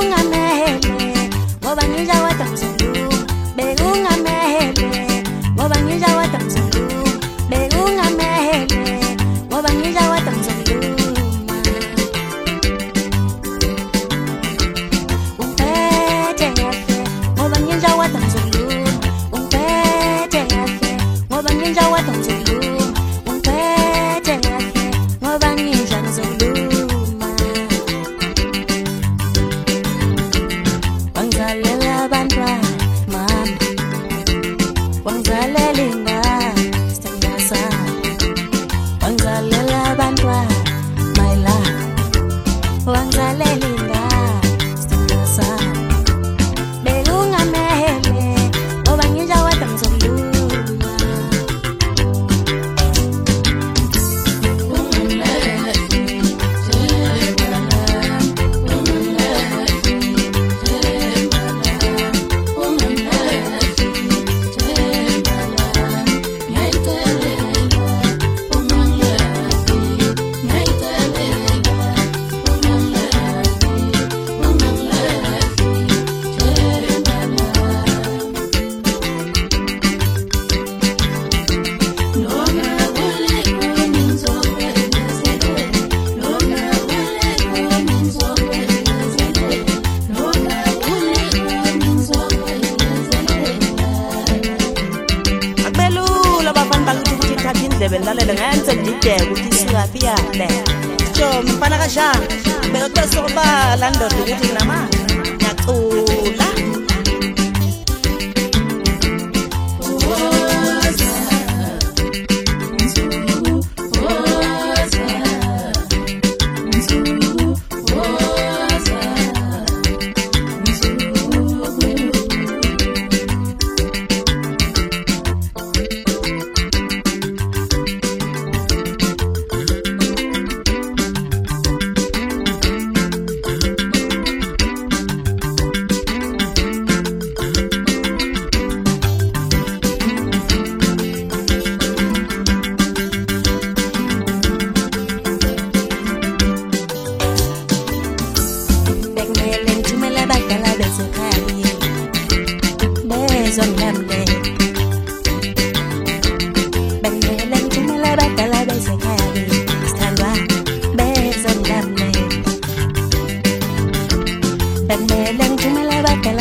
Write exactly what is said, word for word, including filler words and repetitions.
Bekungamele ngoba ngijawathi mzulu. Bekungamele ngoba ngijawathi mzulu. Bekungamele ngoba ngijawathi mzulu. Ungiphethe kahle ngoba ngijawathi mzulu. Ungiphethe kahle ngoba ngijawathi mzulu. Ungiphethe kahle ngoba ngija mzulu. Wangizalela abantwana mama, wangizalela ingane sithanda sami, wangizalela abantwana my love, wangizalela ingane sithanda sami. Bekungamele ngoba ngijawathi mzulu. Belalela ngenze ngideke ukuthi singaphi yale. Jo mfana kashanga bekuthi sokuba la ndoda ukuthi nama ngiyacula. Bang